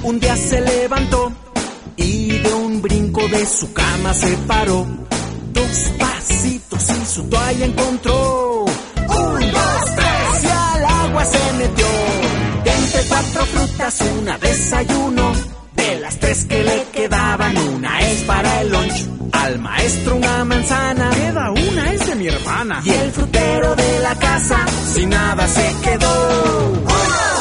Un día se levantó y de un brinco de su cama se paró. 2 pasitos y su toalla encontró. 1, 2, 3 y al agua se metió. De entre 4 frutas una desayuno. De las 3 que le quedaban, una es para el lunch. Al maestro una manzana, queda una, es de mi hermana. Y el frutero de la casa sin nada se quedó. 1,